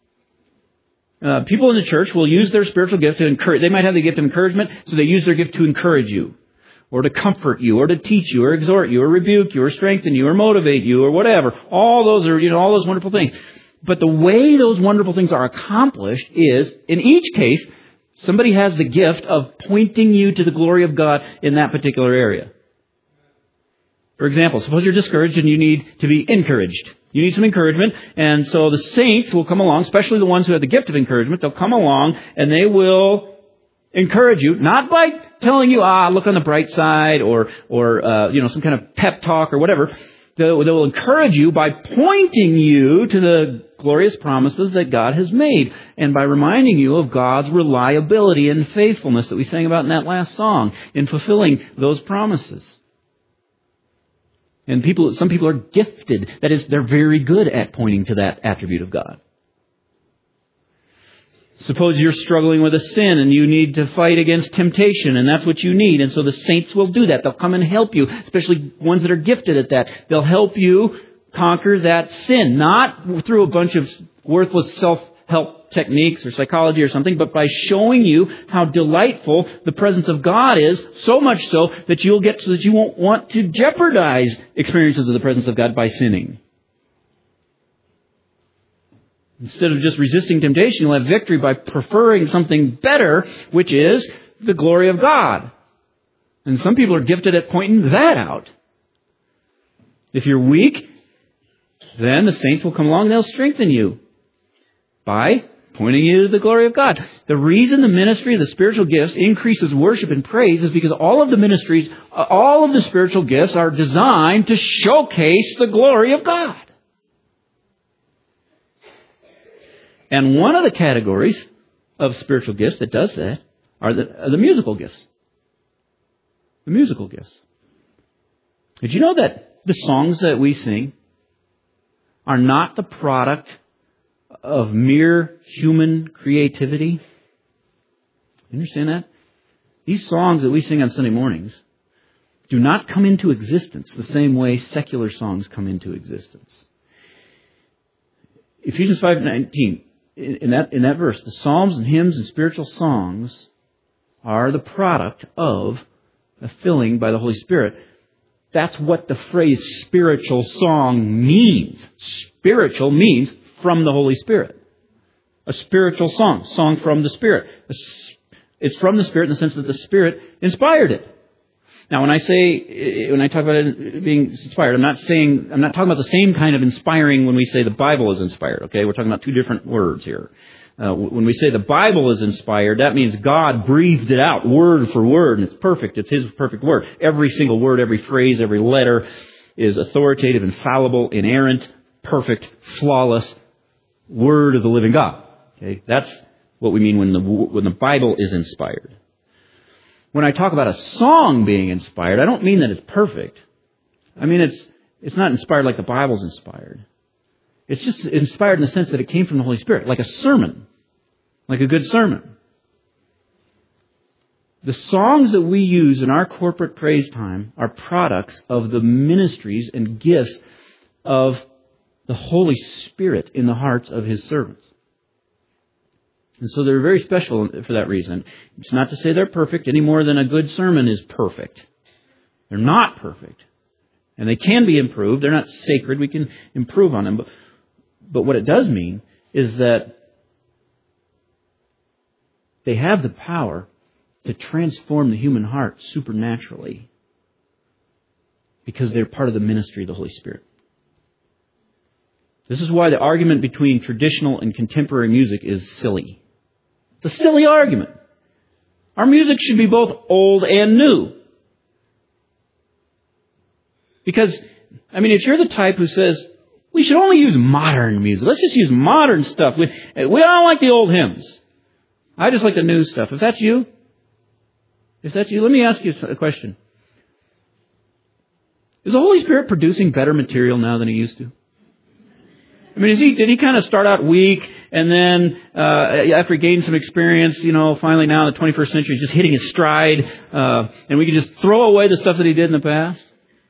Uh, people in the church will use their spiritual gift to encourage. They might have the gift of encouragement, so they use their gift to encourage you, or to comfort you, or to teach you, or exhort you, or rebuke you, or strengthen you, or motivate you, or whatever. All those are, you know, all those wonderful things. But the way those wonderful things are accomplished is, in each case, somebody has the gift of pointing you to the glory of God in that particular area. For example, suppose you're discouraged and you need to be encouraged. You need some encouragement, and so the saints will come along, especially the ones who have the gift of encouragement. They'll come along and they will encourage you, not by telling you, ah, look on the bright side, or, or uh, you know, some kind of pep talk or whatever. They will encourage you by pointing you to the glorious promises that God has made, and by reminding you of God's reliability and faithfulness that we sang about in that last song in fulfilling those promises. And people, some people are gifted. That is, they're very good at pointing to that attribute of God. Suppose you're struggling with a sin and you need to fight against temptation, and that's what you need. And so the saints will do that. They'll come and help you, especially ones that are gifted at that. They'll help you conquer that sin, not through a bunch of worthless self-help techniques or psychology or something, but by showing you how delightful the presence of God is, so much so that you'll get so that you won't want to jeopardize experiences of the presence of God by sinning. Instead of just resisting temptation, you'll have victory by preferring something better, which is the glory of God. And some people are gifted at pointing that out. If you're weak, then the saints will come along and they'll strengthen you by pointing you to the glory of God. The reason the ministry of the spiritual gifts increases worship and praise is because all of the ministries, all of the spiritual gifts are designed to showcase the glory of God. And one of the categories of spiritual gifts that does that are the, are the musical gifts. The musical gifts. Did you know that the songs that we sing are not the product of mere human creativity? You understand that? These songs that we sing on Sunday mornings do not come into existence the same way secular songs come into existence. Ephesians five nineteen, in that, in that verse, the psalms and hymns and spiritual songs are the product of a filling by the Holy Spirit. That's what the phrase spiritual song means. Spiritual means from the Holy Spirit. A spiritual song. Song from the Spirit. It's from the Spirit in the sense that the Spirit inspired it. Now, when I say, when I talk about it being inspired, I'm not saying, I'm not talking about the same kind of inspiring when we say the Bible is inspired, okay? We're talking about two different words here. Uh, when we say the Bible is inspired, that means God breathed it out word for word, and it's perfect. It's His perfect word. Every single word, every phrase, every letter is authoritative, infallible, inerrant, perfect, flawless word of the living God. Okay? That's what we mean when the, when the Bible is inspired. When I talk about a song being inspired, I don't mean that it's perfect. I mean it's it's not inspired like the Bible's inspired. It's just inspired in the sense that it came from the Holy Spirit, like a sermon, like a good sermon. The songs that we use in our corporate praise time are products of the ministries and gifts of the Holy Spirit in the hearts of His servants. And so they're very special for that reason. It's not to say they're perfect any more than a good sermon is perfect. They're not perfect. And they can be improved. They're not sacred. We can improve on them. But, but what it does mean is that they have the power to transform the human heart supernaturally because they're part of the ministry of the Holy Spirit. This is why the argument between traditional and contemporary music is silly. It's a silly argument. Our music should be both old and new. Because, I mean, if you're the type who says, we should only use modern music, let's just use modern stuff. We, we don't like the old hymns. I just like the new stuff. If that's you, if that's you, let me ask you a question. Is the Holy Spirit producing better material now than He used to? I mean, is he, did he kind of start out weak and then uh, after he gained some experience, you know, finally now in the twenty-first century, he's just hitting his stride uh, and we can just throw away the stuff that he did in the past?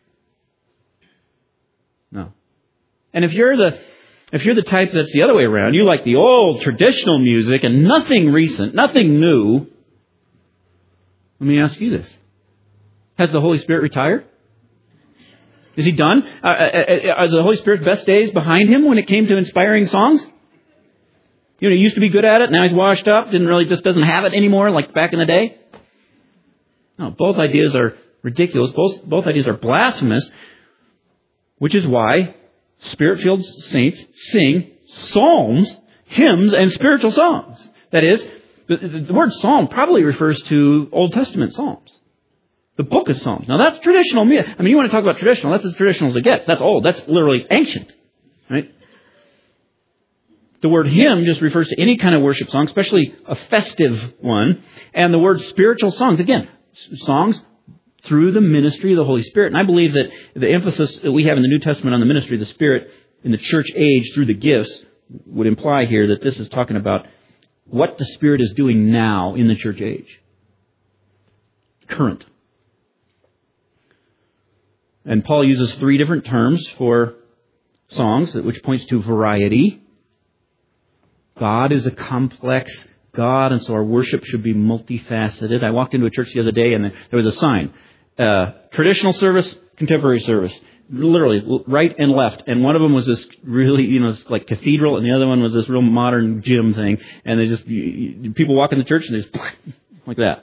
No. And if you're the if you're the type that's the other way around, you like the old traditional music and nothing recent, nothing new, let me ask you this. Has the Holy Spirit retired? Is He done? Uh, are the Holy Spirit's best days behind Him when it came to inspiring songs? You know, He used to be good at it. Now He's washed up. Didn't really, just doesn't have it anymore like back in the day. No, both ideas are ridiculous. Both, both ideas are blasphemous, which is why Spirit-filled saints sing psalms, hymns, and spiritual songs. That is, the, the, the word psalm probably refers to Old Testament psalms. The book of Psalms. Now that's traditional. I mean, you want to talk about traditional, that's as traditional as it gets. That's old. That's literally ancient. Right? The word hymn just refers to any kind of worship song, especially a festive one. And the word spiritual songs, again, songs through the ministry of the Holy Spirit. And I believe that the emphasis that we have in the New Testament on the ministry of the Spirit in the church age through the gifts would imply here that this is talking about what the Spirit is doing now in the church age. Current. And Paul uses three different terms for songs, which points to variety. God is a complex God, and so our worship should be multifaceted. I walked into a church the other day, and there was a sign. Uh, traditional service, contemporary service. Literally, right and left. And one of them was this really, you know, like cathedral, and the other one was this real modern gym thing. And they just, you, you, people walk in the church, and they just, like that.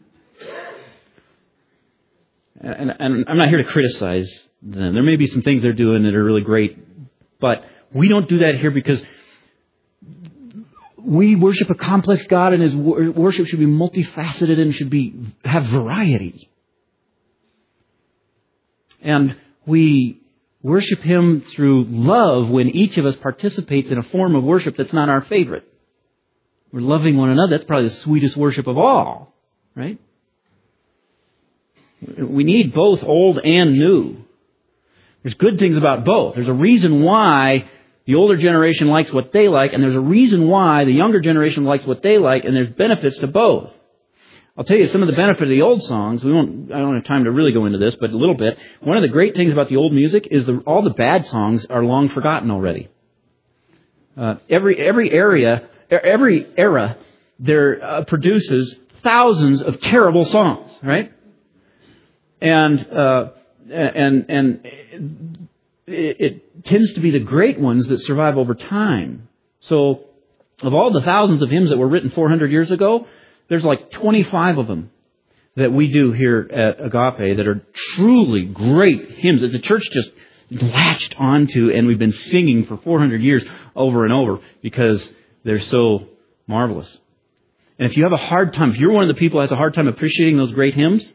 And, and I'm not here to criticize them. There may be some things they're doing that are really great, but we don't do that here because we worship a complex God, and His worship should be multifaceted and should be have variety. And we worship Him through love when each of us participates in a form of worship that's not our favorite. We're loving one another. That's probably the sweetest worship of all, right? We need both old and new. There's good things about both. There's a reason why the older generation likes what they like, and there's a reason why the younger generation likes what they like, and there's benefits to both. I'll tell you some of the benefits of the old songs. We won't, I don't have time to really go into this, but a little bit. One of the great things about the old music is the, all the bad songs are long forgotten already. Uh, every every area, every era, there uh, produces thousands of terrible songs, right? And uh, and and it, it tends to be the great ones that survive over time. So, of all the thousands of hymns that were written four hundred years ago, there's like twenty-five of them that we do here at Agape that are truly great hymns that the church just latched onto, and we've been singing for four hundred years over and over because they're so marvelous. And if you have a hard time, if you're one of the people who has a hard time appreciating those great hymns,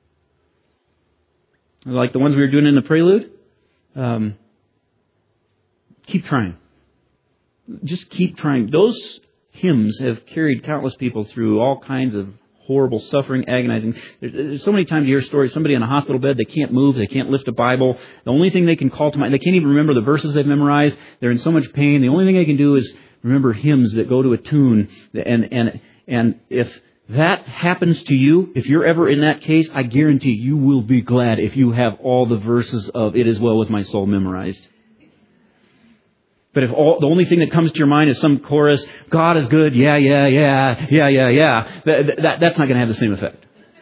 like the ones we were doing in the prelude, um, keep trying. Just keep trying. Those hymns have carried countless people through all kinds of horrible suffering, agonizing. There's, there's so many times you hear stories, somebody in a hospital bed, they can't move, they can't lift a Bible. The only thing they can call to mind, they can't even remember the verses they've memorized. They're in so much pain. The only thing they can do is remember hymns that go to a tune. And, and, and if that happens to you, if you're ever in that case, I guarantee you will be glad if you have all the verses of It Is Well With My Soul memorized. But if all, the only thing that comes to your mind is some chorus, God is good, yeah, yeah, yeah, yeah, yeah, yeah, that, that, that's not going to have the same effect.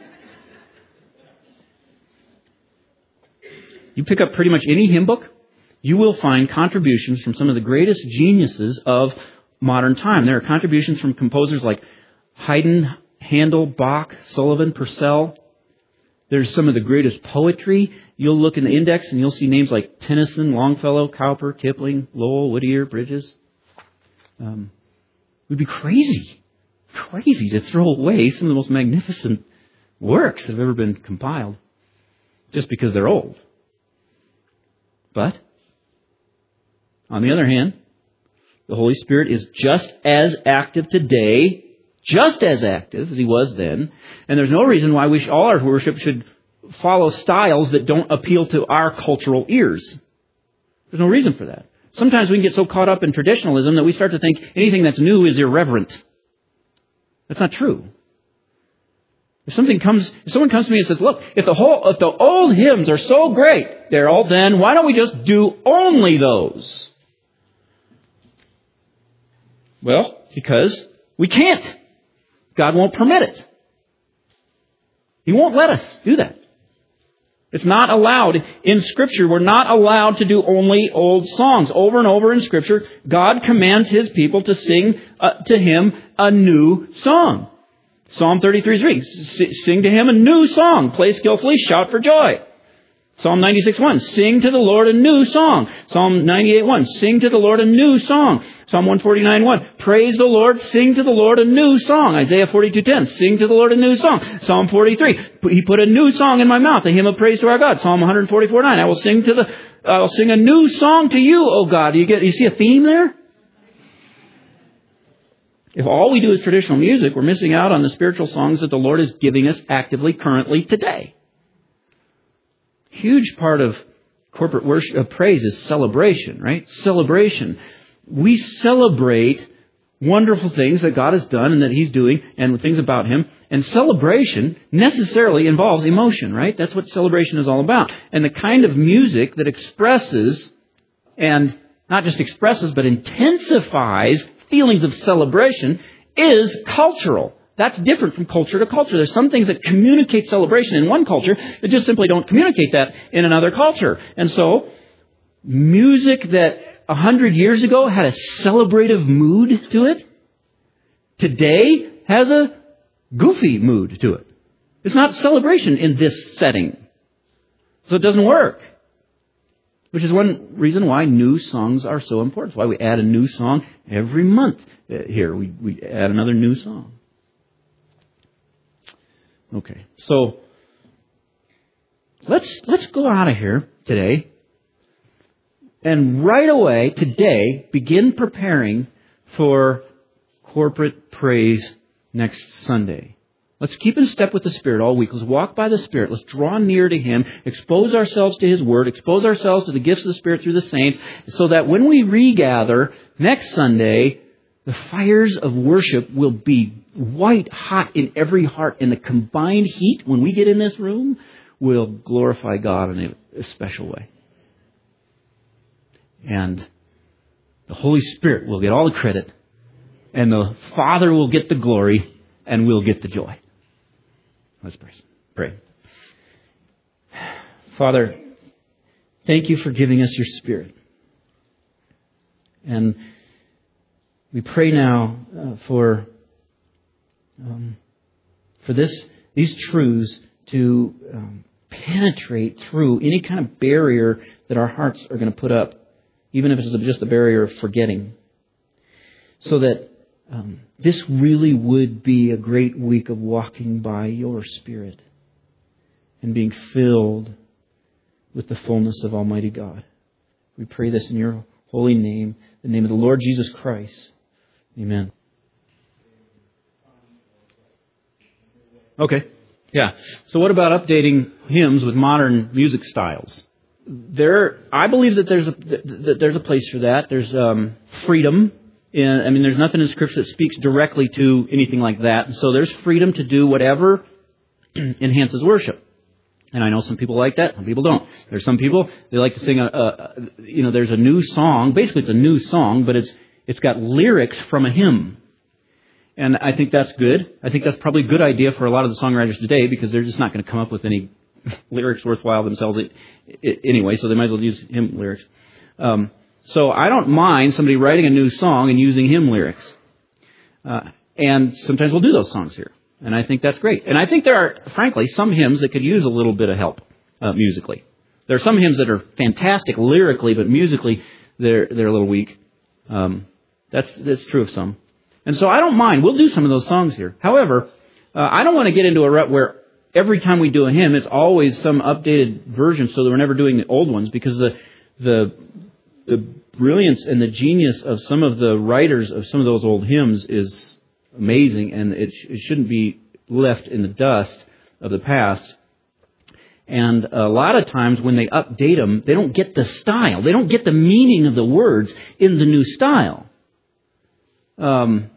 You pick up pretty much any hymn book, you will find contributions from some of the greatest geniuses of modern time. There are contributions from composers like Haydn, Handel, Bach, Sullivan, Purcell. There's some of the greatest poetry. You'll look in the index and you'll see names like Tennyson, Longfellow, Cowper, Kipling, Lowell, Whittier, Bridges. Um, we'd be crazy, crazy to throw away some of the most magnificent works that have ever been compiled just because they're old. But, on the other hand, the Holy Spirit is just as active today, just as active as He was then, and there's no reason why we should, all our worship should follow styles that don't appeal to our cultural ears. There's no reason for that. Sometimes we can get so caught up in traditionalism that we start to think anything that's new is irreverent. That's not true. If something comes, if someone comes to me and says, "Look, if the whole, if the old hymns are so great, they're old, then why don't we just do only those?" Well, because we can't. God won't permit it. He won't let us do that. It's not allowed. In Scripture, we're not allowed to do only old songs. Over and over in Scripture, God commands His people to sing uh, to Him a new song. Psalm thirty-three three, sing to Him a new song. Play skillfully, shout for joy. Psalm ninety-six one, sing to the Lord a new song. Psalm ninety-eight one, sing to the Lord a new song. Psalm one forty-nine one, praise the Lord, sing to the Lord a new song. Isaiah forty-two ten, sing to the Lord a new song. Psalm forty-three, He put a new song in my mouth, a hymn of praise to our God. Psalm one forty-four nine, I will sing to the, I will sing a new song to you, O God. You get, you see a theme there? If all we do is traditional music, we're missing out on the spiritual songs that the Lord is giving us actively, currently, today. Huge part of corporate worship, of praise is celebration, right? Celebration. We celebrate wonderful things that God has done and that He's doing and things about Him. And celebration necessarily involves emotion, right? That's what celebration is all about. And the kind of music that expresses, and not just expresses, but intensifies feelings of celebration is cultural. That's different from culture to culture. There's some things that communicate celebration in one culture that just simply don't communicate that in another culture. And so, music that a hundred years ago had a celebrative mood to it, today has a goofy mood to it. It's not celebration in this setting. So it doesn't work. Which is one reason why new songs are so important. It's why we add a new song every month here. We, we add another new song. Okay, so let's let's go out of here today and right away today begin preparing for corporate praise next Sunday. Let's keep in step with the Spirit all week. Let's walk by the Spirit. Let's draw near to Him, expose ourselves to His Word, expose ourselves to the gifts of the Spirit through the saints, so that when we regather next Sunday, the fires of worship will be white hot in every heart, and the combined heat, when we get in this room, will glorify God in a special way. And the Holy Spirit will get all the credit, and the Father will get the glory, and we'll get the joy. Let's pray. Father, thank you for giving us your Spirit. And we pray now uh, for um, for this these truths to um, penetrate through any kind of barrier that our hearts are going to put up, even if it's just a barrier of forgetting, so that um, this really would be a great week of walking by your Spirit and being filled with the fullness of Almighty God. We pray this in your holy name, the name of the Lord Jesus Christ. Amen. Okay. Yeah. So what about updating hymns with modern music styles? There, I believe that there's a that there's a place for that. There's um, freedom. In, I mean, there's nothing in Scripture that speaks directly to anything like that. So there's freedom to do whatever enhances worship. And I know some people like that. Some people don't. There's some people, they like to sing a, a you know, there's a new song. Basically, it's a new song, but it's it's got lyrics from a hymn. And I think that's good. I think that's probably a good idea for a lot of the songwriters today, because they're just not going to come up with any lyrics worthwhile themselves anyway, so they might as well use hymn lyrics. Um, so I don't mind somebody writing a new song and using hymn lyrics. Uh, and sometimes we'll do those songs here. And I think that's great. And I think there are, frankly, some hymns that could use a little bit of help uh, musically. There are some hymns that are fantastic lyrically, but musically they're they're a little weak. Um, that's that's true of some. And so I don't mind. We'll do some of those songs here. However, uh, I don't want to get into a rut where every time we do a hymn, it's always some updated version, so that we're never doing the old ones, because the the the brilliance and the genius of some of the writers of some of those old hymns is amazing, and it, sh- it shouldn't be left in the dust of the past. And a lot of times when they update them, they don't get the style. They don't get the meaning of the words in the new style. Um,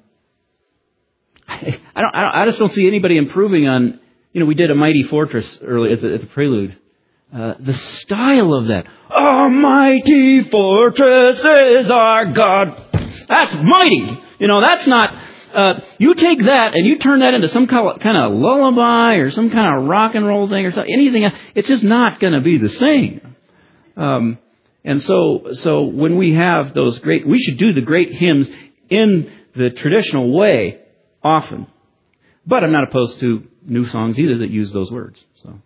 I, I don't. I just don't see anybody improving on. You know, we did A Mighty Fortress early at the, at the prelude. Uh, the style of that. A mighty fortress is our God. That's mighty. You know, that's not. Uh, you take that and you turn that into some kind of, kind of lullaby or some kind of rock and roll thing or something, anything else, it's just not going to be the same. Um, and so, so when we have those great, we should do the great hymns in the traditional way often. But I'm not opposed to new songs either that use those words. So,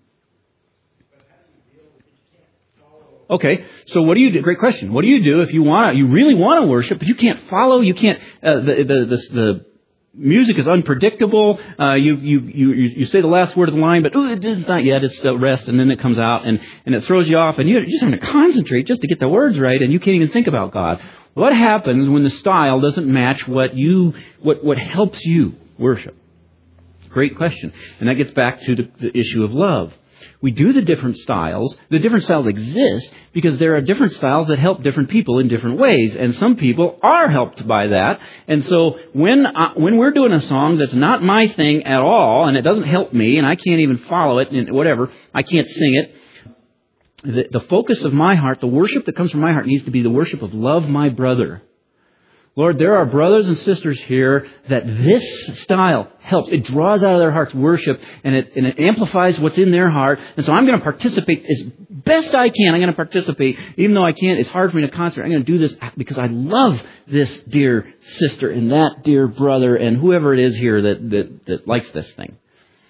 okay, so what do you do? Great question. What do you do if you want, you really want to worship, but you can't follow, you can't, uh, the, the, the, the music is unpredictable. Uh, you, you, you, you say the last word of the line, but ooh, it's not yet. It's the rest, and then it comes out, and, and it throws you off, and you're just having to concentrate just to get the words right, and you can't even think about God. What happens when the style doesn't match what you, what, what helps you worship? Great question. And that gets back to the, the issue of love. We do the different styles. The different styles exist because there are different styles that help different people in different ways. And some people are helped by that. And so when I, when we're doing a song that's not my thing at all, and it doesn't help me, and I can't even follow it, and whatever, I can't sing it, the, the focus of my heart, the worship that comes from my heart, needs to be the worship of love my brother. Lord, there are brothers and sisters here that this style helps. It draws out of their hearts worship, and it, and it amplifies what's in their heart. And so I'm going to participate as best I can. I'm going to participate, even though I can't. It's hard for me to concentrate. I'm going to do this because I love this dear sister and that dear brother and whoever it is here that that, that likes this thing.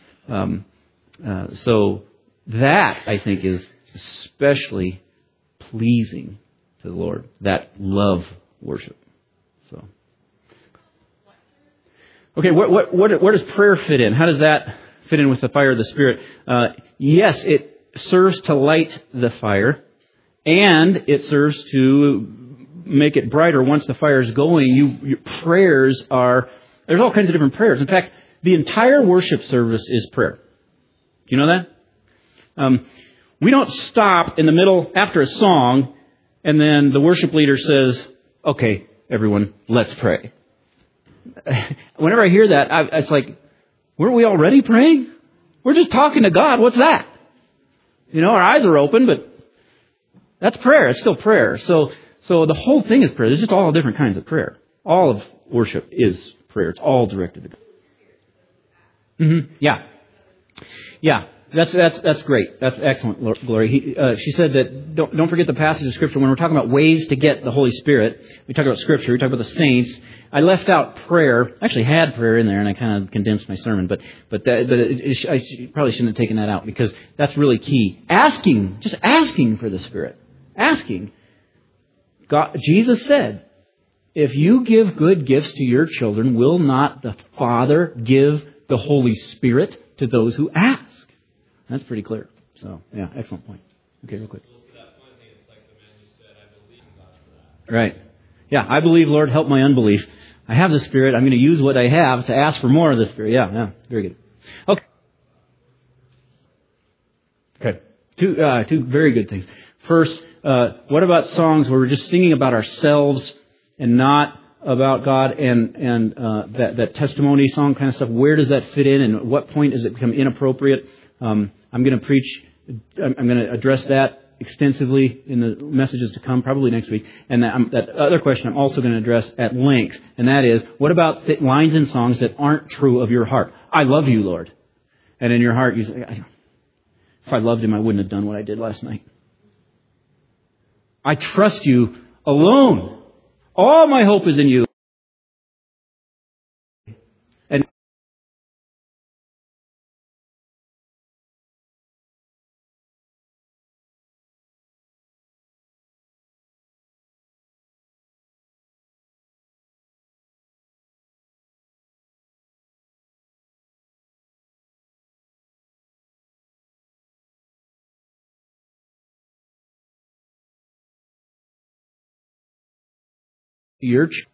Um, uh, so that, I think, is especially pleasing to the Lord. That love worship. So, okay, what, what, what, where does prayer fit in? How does that fit in with the fire of the Spirit? Uh, yes, it serves to light the fire, and it serves to make it brighter once the fire is going. You, your prayers are, there's all kinds of different prayers. In fact, the entire worship service is prayer. Do you know that? Um, we don't stop in the middle after a song and then the worship leader says, okay, everyone, let's pray. Whenever I hear that, I, it's like, weren't we already praying? We're just talking to God. What's that? You know, our eyes are open, but that's prayer. It's still prayer. So, so the whole thing is prayer. There's just all different kinds of prayer. All of worship is prayer. It's all directed to God. Mm-hmm. Yeah. Yeah. That's that's that's great. That's excellent, Glory. He, uh, she said that don't don't forget the passage of Scripture when we're talking about ways to get the Holy Spirit. We talk about Scripture. We talk about the saints. I left out prayer. I actually had prayer in there, and I kind of condensed my sermon. But but that, but it, it, I probably shouldn't have taken that out because that's really key. Asking, just asking for the Spirit, asking. God, Jesus said, "If you give good gifts to your children, will not the Father give the Holy Spirit to those who ask?" That's pretty clear. So, yeah, excellent point. Okay, real quick. Right. Yeah, I believe, Lord, help my unbelief. I have the Spirit. I'm going to use what I have to ask for more of the Spirit. Yeah, yeah, very good. Okay. Okay. Two, uh, two very good things. First, uh, what about songs where we're just singing about ourselves and not about God and and uh, that that testimony song kind of stuff? Where does that fit in, and at what point does it become inappropriate? Um, I'm going to preach. I'm going to address that extensively in the messages to come, probably next week. And that, um, that other question I'm also going to address at length, and that is, what about the lines in songs that aren't true of your heart? I love you, Lord, and in your heart you say, if I loved Him, I wouldn't have done what I did last night. I trust you alone. All my hope is in you. And your